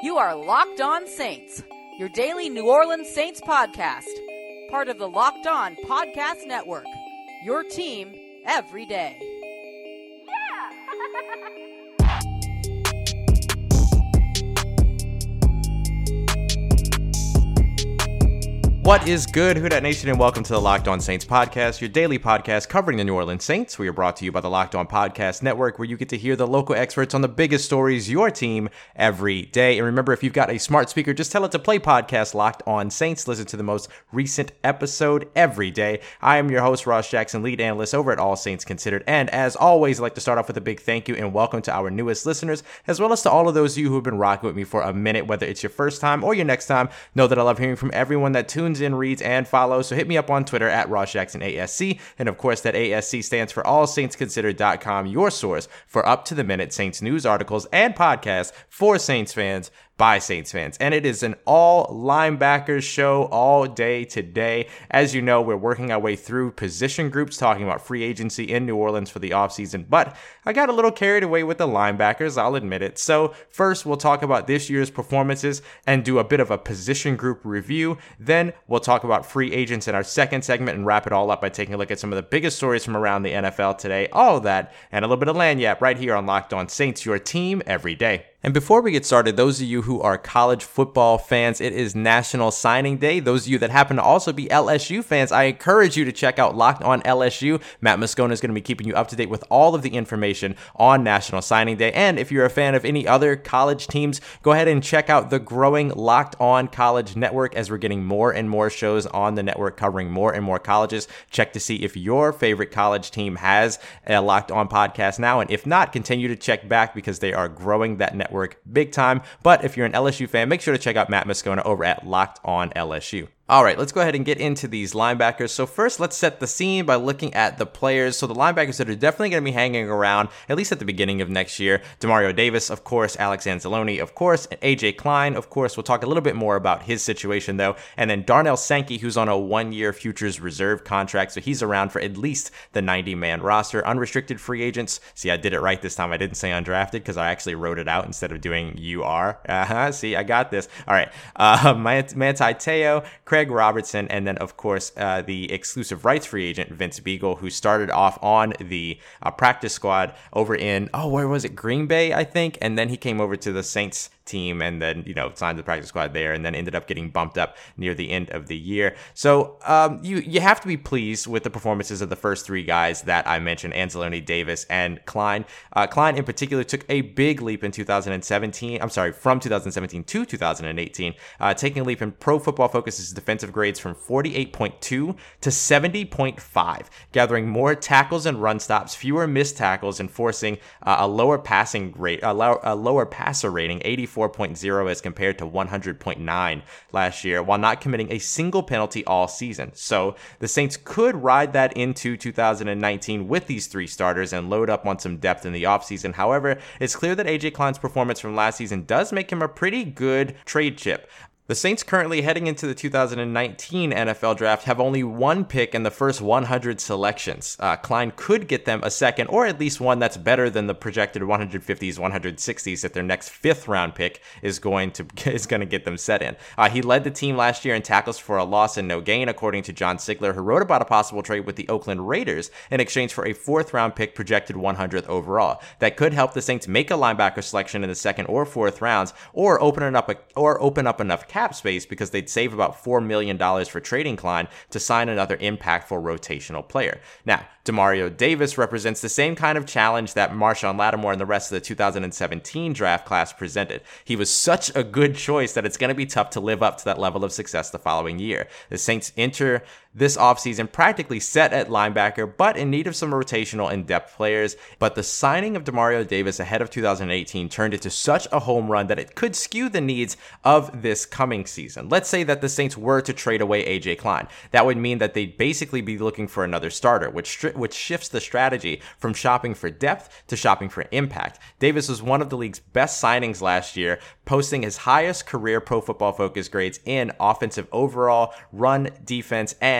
You are Locked On Saints, your daily New Orleans Saints podcast, part of the Locked On Podcast Network, your team every day. What is good, Who Dat Nation, and welcome to the Locked On Saints podcast, your daily podcast covering the New Orleans Saints. We are brought to you by the Locked On Podcast Network, where you get to hear the local experts on the biggest stories, your team, every day. And remember, if you've got a smart speaker, just tell it to play podcast Locked On Saints. Listen to the most recent episode every day. I am your host, Ross Jackson, lead analyst over at All Saints Considered. And as always, I'd like to start off with a big thank you and welcome to our newest listeners, as well as to all of those of you who have been rocking with me for a minute, whether it's your first time or your next time. Know that I love hearing from everyone that tunes in, reads, and follows. So hit me up on Twitter at RossJacksonASC. And of course, that ASC stands for AllSaintsConsidered.com, your source for up-to-the-minute Saints news articles and podcasts for Saints fans by Saints fans. And it is an all linebackers show all day today. As you know, we're working our way through position groups, talking about free agency in New Orleans for the offseason. But I got a little carried away with the linebackers, I'll admit it. So first, we'll talk about this year's performances and do a bit of a position group review. Then we'll talk about free agents in our second segment and wrap it all up by taking a look at some of the biggest stories from around the NFL today. All of that and a little bit of lagniappe right here on Locked On Saints, your team every day. And before we get started, those of you who are college football fans, it is National Signing Day. Those of you that happen to also be LSU fans, I encourage you to check out Locked On LSU. Matt Moscona is going to be keeping you up to date with all of the information on National Signing Day. And if you're a fan of any other college teams, go ahead and check out the growing Locked On College Network, as we're getting more and more shows on the network covering more and more colleges. Check to see if your favorite college team has a Locked On podcast now. And if not, continue to check back because they are growing that network big time. But if you're an LSU fan, make sure to check out Matt Moscona over at Locked On LSU. All right, let's go ahead and get into these linebackers. So first, let's set the scene by looking at the players. So the linebackers that are definitely going to be hanging around, at least at the beginning of next year: Demario Davis, of course; Alex Anzalone, of course; and AJ Klein, of course. We'll talk a little bit more about his situation, though. And then Darnell Sankey, who's on a one-year futures reserve contract, so he's around for at least the 90-man roster. Unrestricted free agents. See, I did it right this time. I didn't say undrafted because I actually wrote it out instead of doing UR. See, I got this. All right. Manti Te'o, Craig Robertson, and then, of course, the exclusive rights free agent, Vince Biegel, who started off on the practice squad over in, where was it? Green Bay, I think. And then he came over to the Saints team and then, signed the practice squad there and then ended up getting bumped up near the end of the year. So you have to be pleased with the performances of the first three guys that I mentioned: Anzalone, Davis, and Klein. Klein in particular took a big leap in 2017. I'm sorry, from 2017 to 2018, taking a leap in Pro Football Focus's defensive grades from 48.2 to 70.5, gathering more tackles and run stops, fewer missed tackles, and forcing a lower passing rate, a lower passer rating, 84.0 as compared to 100.9 last year, while not committing a single penalty all season. So the Saints could ride that into 2019 with these three starters and load up on some depth in the offseason. However, it's clear that AJ Klein's performance from last season does make him a pretty good trade chip. The Saints currently heading into the 2019 NFL draft have only one pick in the first 100 selections. Klein could get them a second, or at least one that's better than the projected 150s, 160s that their next fifth round pick is going to get them set in. He led the team last year in tackles for a loss and no gain, according to John Sigler, who wrote about a possible trade with the Oakland Raiders in exchange for a fourth round pick projected 100th overall. That could help the Saints make a linebacker selection in the second or fourth rounds, or open up enough cap space, because they'd save about $4 million for trading Klein to sign another impactful rotational player. Now, Demario Davis represents the same kind of challenge that Marshawn Lattimore and the rest of the 2017 draft class presented. He was such a good choice that it's going to be tough to live up to that level of success the following year. The Saints enter this offseason practically set at linebacker, but in need of some rotational and depth players. But the signing of Demario Davis ahead of 2018 turned into such a home run that it could skew the needs of this coming season. Let's say that the Saints were to trade away AJ Klein. That would mean that they'd basically be looking for another starter, which shifts the strategy from shopping for depth to shopping for impact. Davis was one of the league's best signings last year, posting his highest career Pro Football Focus grades in offensive overall, run, defense, and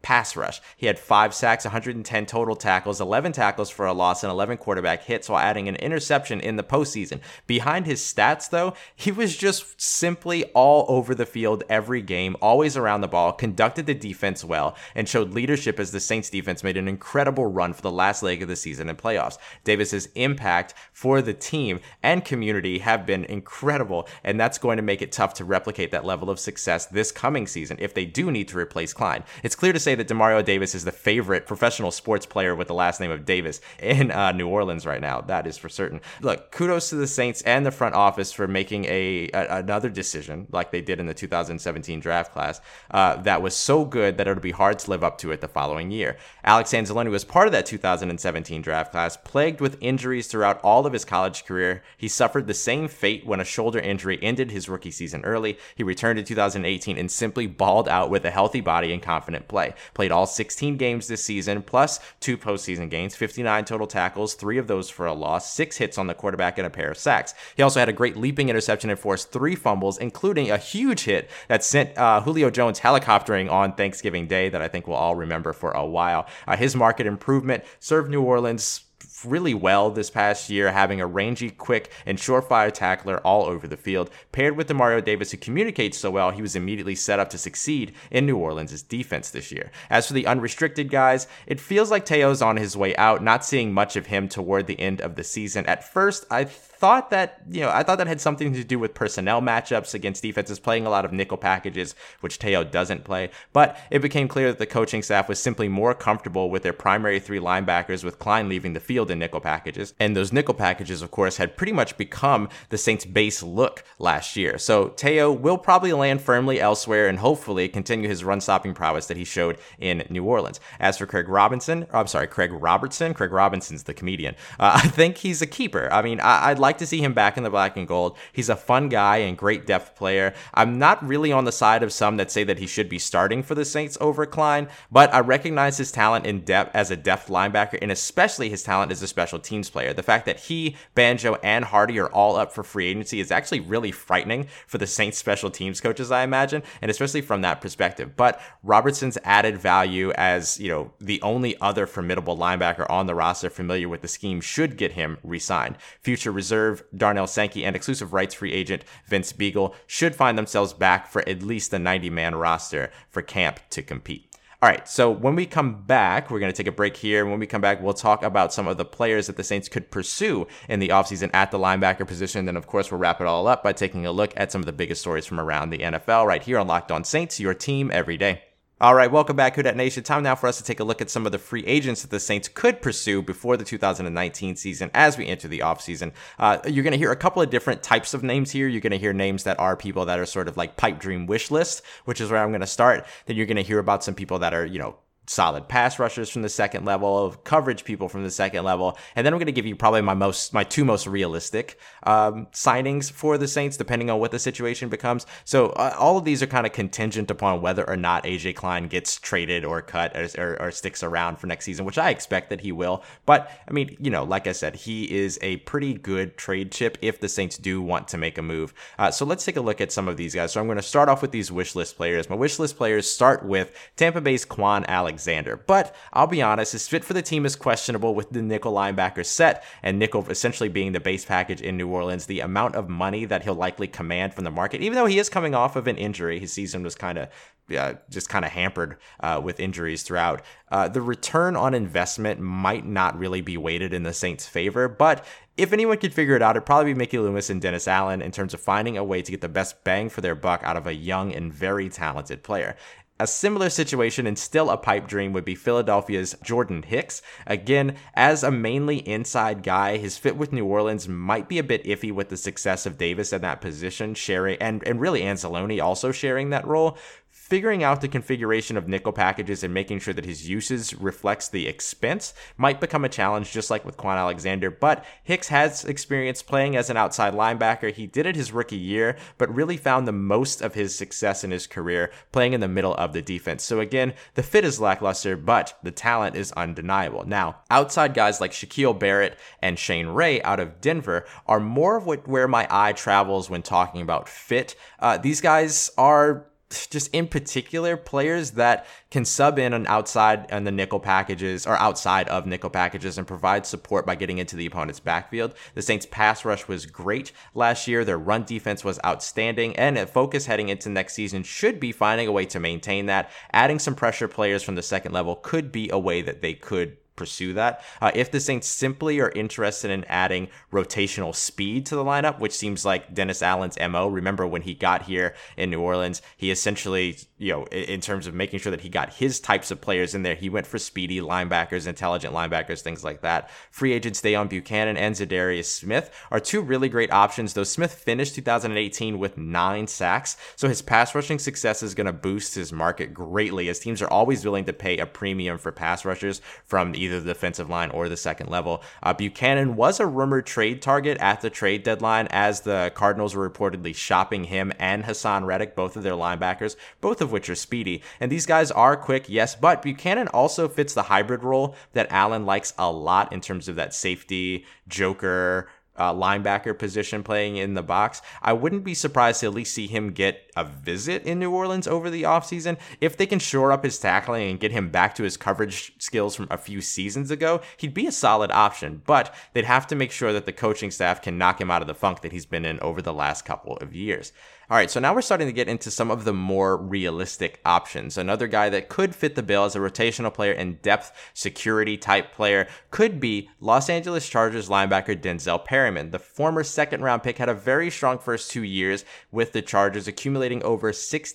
pass rush. He had 5 sacks, 110 total tackles, 11 tackles for a loss, and 11 quarterback hits while adding an interception in the postseason. Behind his stats, though, he was just simply all over the field every game, always around the ball, conducted the defense well, and showed leadership as the Saints defense made an incredible run for the last leg of the season and playoffs. Davis's impact for the team and community have been incredible, and that's going to make it tough to replicate that level of success this coming season if they do need to replace Klein. It's clear to say that Demario Davis is the favorite professional sports player with the last name of Davis in New Orleans right now. That is for certain. Look, kudos to the Saints and the front office for making another decision like they did in the 2017 draft class that was so good that it'll be hard to live up to it the following year. Alex Anzalone was part of that 2017 draft class, plagued with injuries throughout all of his college career. He suffered the same fate when a shoulder injury ended his rookie season early. He returned in 2018 and simply balled out with a healthy body and confident play. Played all 16 games this season, plus 2 postseason games, 59 total tackles, 3 of those for a loss, 6 hits on the quarterback, and a pair of sacks. He also had a great leaping interception and forced 3 fumbles, including a huge hit that sent Julio Jones helicoptering on Thanksgiving Day that I think we'll all remember for a while. His market improvement served New Orleans really well this past year, having a rangy, quick, and surefire tackler all over the field. Paired with Demario Davis, who communicates so well, he was immediately set up to succeed in New Orleans' defense this year. As for the unrestricted guys, it feels like Teo's on his way out, not seeing much of him toward the end of the season. At first, I thought that had something to do with personnel matchups against defenses playing a lot of nickel packages, which Teo doesn't play, but it became clear that the coaching staff was simply more comfortable with their primary 3 linebackers, with Klein leaving the field in nickel packages. And those nickel packages, of course, had pretty much become the Saints' base look last year. So Teo will probably land firmly elsewhere and hopefully continue his run-stopping prowess that he showed in New Orleans. As for Craig Robertson's the comedian. I think he's a keeper. I mean, I'd like to see him back in the black and gold. He's a fun guy and great depth player. I'm not really on the side of some that say that he should be starting for the Saints over Klein, but I recognize his talent in depth as a depth linebacker, and especially his talent as a special teams player. The fact that he, Banjo, and Hardy are all up for free agency is actually really frightening for the Saints special teams coaches, I imagine, and especially from that perspective. But Robertson's added value as, the only other formidable linebacker on the roster familiar with the scheme should get him re-signed. Future reserve Darnell Sankey and exclusive rights free agent Vince Beagle should find themselves back for at least the 90-man roster for camp to compete. All right, so when we come back, we're going to take a break here. And when we come back, we'll talk about some of the players that the Saints could pursue in the offseason at the linebacker position. Then, of course, we'll wrap it all up by taking a look at some of the biggest stories from around the NFL right here on Locked On Saints, your team every day. All right, welcome back, Who Dat Nation. Time now for us to take a look at some of the free agents that the Saints could pursue before the 2019 season as we enter the offseason. You're going to hear a couple of different types of names here. You're going to hear names that are people that are sort of like pipe dream wish list, which is where I'm going to start. Then you're going to hear about some people that are, solid pass rushers from the second level, of coverage people from the second level, and then I'm going to give you probably my 2 most realistic signings for the Saints, depending on what the situation becomes. So all of these are kind of contingent upon whether or not AJ Klein gets traded or cut or sticks around for next season, which I expect that he will. But I mean, like I said, he is a pretty good trade chip if the Saints do want to make a move. So let's take a look at some of these guys. So I'm going to start off with these wish list players. My wish list players start with Tampa Bay's Quan Alexander. But I'll be honest, his fit for the team is questionable with the nickel linebacker set and nickel essentially being the base package in New Orleans. The amount of money that he'll likely command from the market, even though he is coming off of an injury, his season was kind of hampered with injuries throughout. The return on investment might not really be weighted in the Saints' favor, but if anyone could figure it out, it'd probably be Mickey Loomis and Dennis Allen in terms of finding a way to get the best bang for their buck out of a young and very talented player. A similar situation and still a pipe dream would be Philadelphia's Jordan Hicks. Again, as a mainly inside guy, his fit with New Orleans might be a bit iffy with the success of Davis in that position, sharing and really Anzalone also sharing that role. Figuring out the configuration of nickel packages and making sure that his usage reflects the expense might become a challenge, just like with Quan Alexander. But Hicks has experience playing as an outside linebacker. He did it his rookie year, but really found the most of his success in his career playing in the middle of the defense. So again, the fit is lackluster, but the talent is undeniable. Now, outside guys like Shaquille Barrett and Shane Ray out of Denver are more of where my eye travels when talking about fit. These guys are just in particular players that can sub in on outside on the nickel packages or outside of nickel packages and provide support by getting into the opponent's backfield. The Saints pass rush was great last year. Their run defense was outstanding, and a focus heading into next season should be finding a way to maintain that. Adding some pressure players from the second level could be a way that they could pursue that. If the Saints simply are interested in adding rotational speed to the lineup, which seems like Dennis Allen's MO. Remember when he got here in New Orleans, he essentially, in terms of making sure that he got his types of players in there, he went for speedy linebackers, intelligent linebackers, things like that. Free agents Dejon Bucannon and Za'Darius Smith are two really great options, though Smith finished 2018 with 9 sacks, so his pass rushing success is going to boost his market greatly, as teams are always willing to pay a premium for pass rushers from either the defensive line or the second level. Bucannon was a rumored trade target at the trade deadline, as the Cardinals were reportedly shopping him and Hassan Reddick, both of their linebackers, both of which are speedy. And these guys are quick, yes, but Bucannon also fits the hybrid role that Allen likes a lot in terms of that safety, joker, linebacker position playing in the box. I wouldn't be surprised to at least see him get a visit in New Orleans over the offseason. If they can shore up his tackling and get him back to his coverage skills from a few seasons ago, he'd be a solid option, but they'd have to make sure that the coaching staff can knock him out of the funk that he's been in over the last couple of years. All right, so now we're starting to get into some of the more realistic options. Another guy that could fit the bill as a rotational player and depth security type player could be Los Angeles Chargers linebacker Denzel Perryman. The former second-round pick had a very strong first 2 years with the Chargers, accumulating over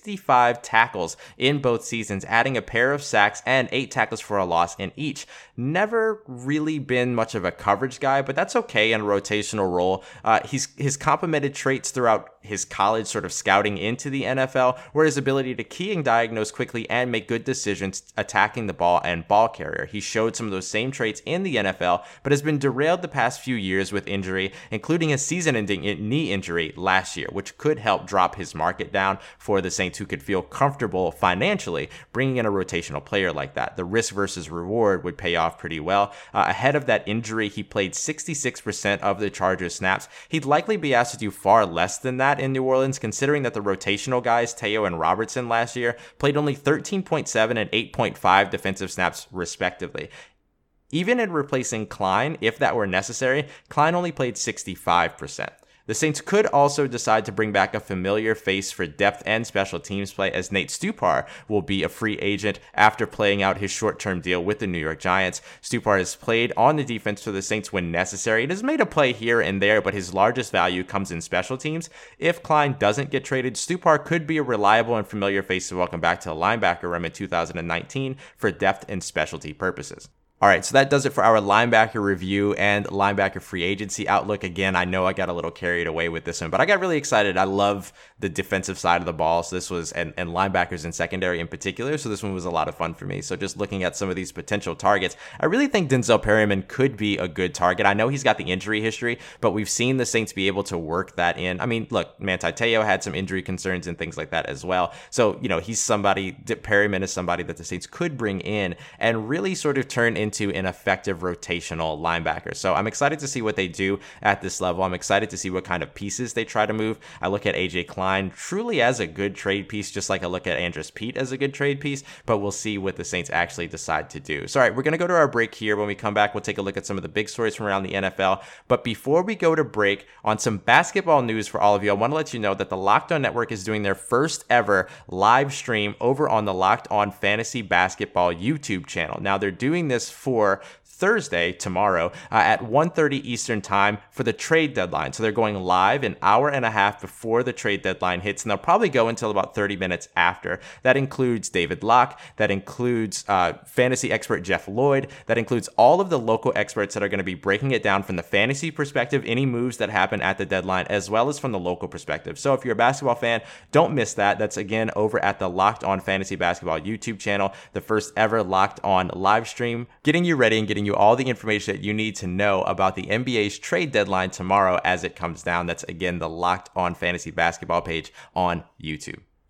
65 tackles in both seasons, adding a pair of sacks and 8 tackles for a loss in each. Never really been much of a coverage guy, but that's okay in a rotational role. He's complemented traits throughout his college sort of scouting into the NFL, where his ability to key and diagnose quickly and make good decisions attacking the ball and ball carrier. He showed some of those same traits in the NFL, but has been derailed the past few years with injury, including a season-ending knee injury last year, which could help drop his market down for the Saints, who could feel comfortable financially bringing in a rotational player like that. The risk versus reward would pay off pretty well. Ahead of that injury, he played 66% of the Chargers snaps. He'd likely be asked to do far less than that in New Orleans, considering that the rotational guys, Teo and Robertson last year, played only 13.7 and 8.5 defensive snaps respectively. Even in replacing Klein, if that were necessary, Klein only played 65%. The Saints could also decide to bring back a familiar face for depth and special teams play, as Nate Stupar will be a free agent after playing out his short-term deal with the New York Giants. Stupar has played on the defense for the Saints when necessary and has made a play here and there, but his largest value comes in special teams. If Klein doesn't get traded, Stupar could be a reliable and familiar face to welcome back to the linebacker room in 2019 for depth and specialty purposes. All right, so that does it for our linebacker review and linebacker free agency outlook. Again, I know I got a little carried away with this one, but I got really excited. I love the defensive side of the ball, so this was, and linebackers in secondary in particular, so this one was a lot of fun for me. So just looking at some of these potential targets, I really think Denzel Perryman could be a good target. I know he's got the injury history, but we've seen the Saints be able to work that in. I mean, look, Manti Te'o had some injury concerns and things like that as well. So, he's somebody, Perryman is somebody that the Saints could bring in and really sort of turn into an effective rotational linebacker. So I'm excited to see what they do at this level. I'm excited to see what kind of pieces they try to move. I look at AJ Klein truly as a good trade piece, just like I look at Andrus Peat as a good trade piece, but we'll see what the Saints actually decide to do. So all right, we're going to go to our break here. When we come back, we'll take a look at some of the big stories from around the NFL. But before we go to break, on some basketball news for all of you, I want to let you know that the Locked On Network is doing their first ever live stream over on the Locked On Fantasy Basketball YouTube channel. Now, they're doing this for Thursday, tomorrow, at 1:30 Eastern time for the trade deadline. So they're going live an hour and a half before the trade deadline hits, and they'll probably go until about 30 minutes after. That includes David Locke, that includes fantasy expert Jeff Lloyd, that includes all of the local experts that are going to be breaking it down from the fantasy perspective, any moves that happen at the deadline, as well as from the local perspective. So if you're a basketball fan, don't miss that. That's again over at the Locked On Fantasy Basketball YouTube channel, the first ever Locked On live stream, getting you ready and getting you all the information that you need to know about the NBA's trade deadline tomorrow as it comes down. That's again the Locked On Fantasy Basketball page on YouTube.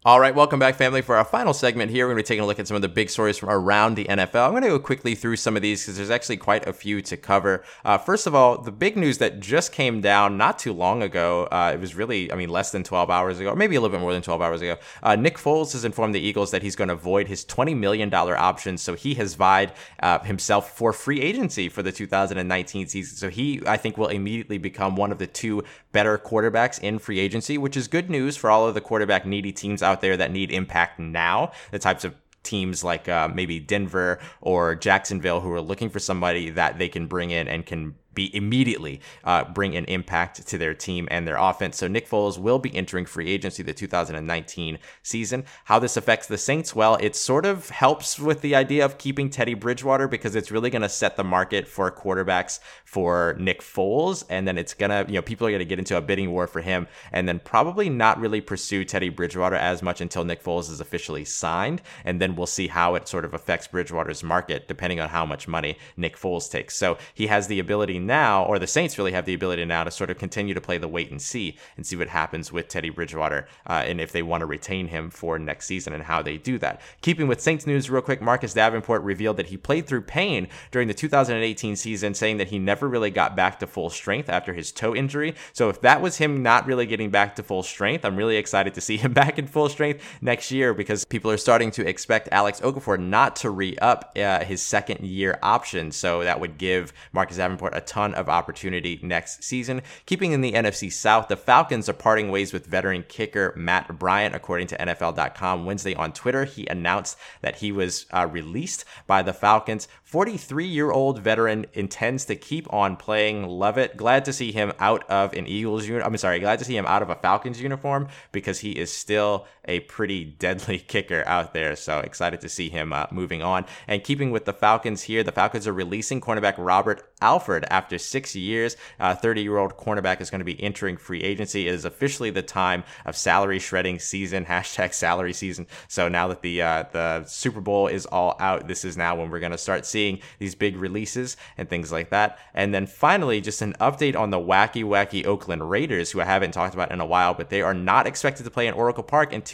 All right, welcome back, family. For our final segment here, we're going to be taking a look at some of the big stories from around the NFL. I'm going to go quickly through some of these because there's actually quite a few to cover. First of all, the big news that just came down not too long ago, it was really, less than 12 hours ago, or maybe a little bit more than 12 hours ago. Nick Foles has informed the Eagles that he's going to void his $20 million option, so he has vied himself for free agency for the 2019 season. So he, I think, will immediately become one of the two better quarterbacks in free agency, which is good news for all of the quarterback needy teams out there that need impact now, the types of teams like maybe Denver or Jacksonville who are looking for somebody that they can bring in and can be immediately bring an impact to their team and their offense. So Nick Foles will be entering free agency the 2019 season. How this affects the Saints? Well, it sort of helps with the idea of keeping Teddy Bridgewater because it's really going to set the market for quarterbacks for Nick Foles. And then it's going to, people are going to get into a bidding war for him and then probably not really pursue Teddy Bridgewater as much until Nick Foles is officially signed. And then we'll see how it sort of affects Bridgewater's market depending on how much money Nick Foles takes. So he has the ability now, or the Saints really have the ability now to sort of continue to play the wait and see what happens with Teddy Bridgewater and if they want to retain him for next season and how they do that. Keeping with Saints news real quick, Marcus Davenport revealed that he played through pain during the 2018 season, saying that he never really got back to full strength after his toe injury. So if that was him not really getting back to full strength, I'm really excited to see him back in full strength next year because people are starting to expect Alex Okafor not to re-up his second year option. So that would give Marcus Davenport a ton of opportunity next season. Keeping in the NFC South, the Falcons are parting ways with veteran kicker Matt Bryant. According to NFL.com, Wednesday on Twitter, he announced that he was released by the Falcons. 43-year-old veteran intends to keep on playing. Love it. Glad to see him out of an glad to see him out of a Falcons uniform because he is still a pretty deadly kicker out there. So excited to see him moving on. And keeping with the Falcons here, the Falcons are releasing cornerback Robert Alford after 6 years. 30-year-old cornerback is going to be entering free agency. It is officially the time of salary shredding season, #salary season. So now that the Super Bowl is all out, this is now when we're going to start seeing these big releases and things like that. And then finally, just an update on the wacky Oakland Raiders, who I haven't talked about in a while, but they are not expected to play in Oracle Park in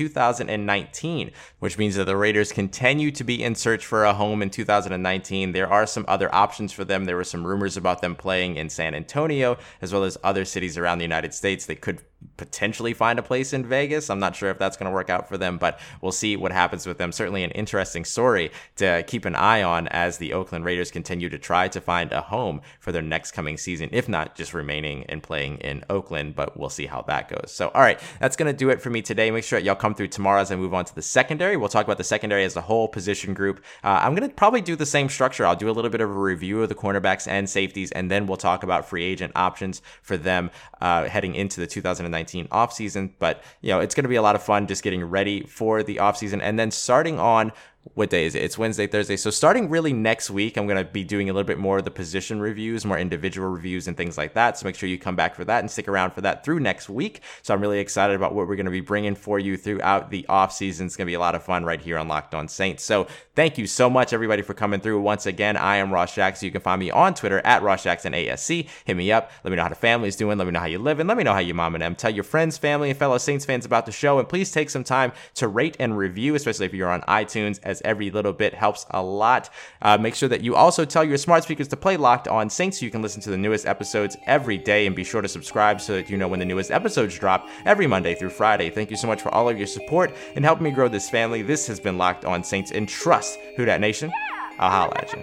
2019, which means that the Raiders continue to be in search for a home in 2019. There are some other options for them. There were some rumors about them playing in San Antonio, as well as other cities around the United States. They could potentially find a place in Vegas. I'm not sure if that's going to work out for them, but we'll see what happens with them. Certainly an interesting story to keep an eye on as the Oakland Raiders continue to try to find a home for their next coming season, if not just remaining and playing in Oakland, but we'll see how that goes. So, all right, that's going to do it for me today. Make sure y'all come through tomorrow as I move on to the secondary. We'll talk about the secondary as a whole position group. I'm going to probably do the same structure. I'll do a little bit of a review of the cornerbacks and safeties, and then we'll talk about free agent options for them heading into the 2019 offseason. But, it's going to be a lot of fun just getting ready for the offseason. And then starting on, what day is it? It's Wednesday, Thursday. So starting really next week, I'm going to be doing a little bit more of the position reviews, more individual reviews and things like that. So make sure you come back for that and stick around for that through next week. So I'm really excited about what we're going to be bringing for you throughout the offseason. It's going to be a lot of fun right here on Locked On Saints. So thank you so much, everybody, for coming through. Once again, I am Ross Jackson. You can find me on Twitter at Ross Jackson ASC. Hit me up. Let me know how the family's doing. Let me know how you live. And let me know how your mom and them. Tell your friends, family, and fellow Saints fans about the show. And please take some time to rate and review, especially if you're on iTunes, as every little bit helps a lot. Make sure that you also tell your smart speakers to play Locked On Saints so you can listen to the newest episodes every day, and be sure to subscribe so that you know when the newest episodes drop every Monday through Friday. Thank you so much for all of your support and helping me grow this family. This has been Locked On Saints, and trust Who Dat Nation. I'll holla at you.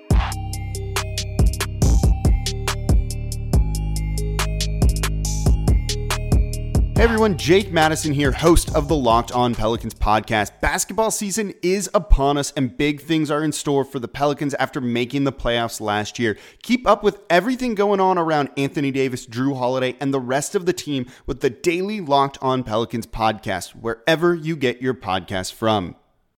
Hey everyone, Jake Madison here, host of the Locked On Pelicans podcast. Basketball season is upon us and big things are in store for the Pelicans after making the playoffs last year. Keep up with everything going on around Anthony Davis, Jrue Holiday, and the rest of the team with the daily Locked On Pelicans podcast, wherever you get your podcasts from.